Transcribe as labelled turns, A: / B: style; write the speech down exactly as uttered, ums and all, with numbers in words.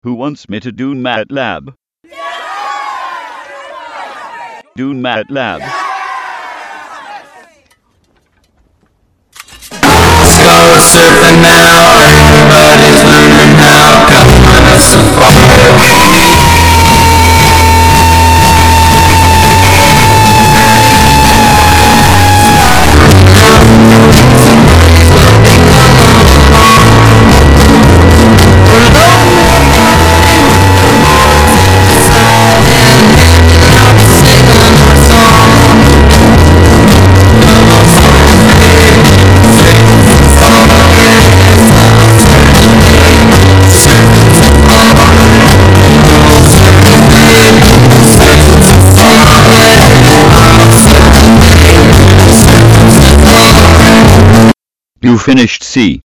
A: Who wants me to do MATLAB? Do MATLAB.
B: Let's go surfing now, everybody's learning how. Come on, have some fun.
A: You finished C.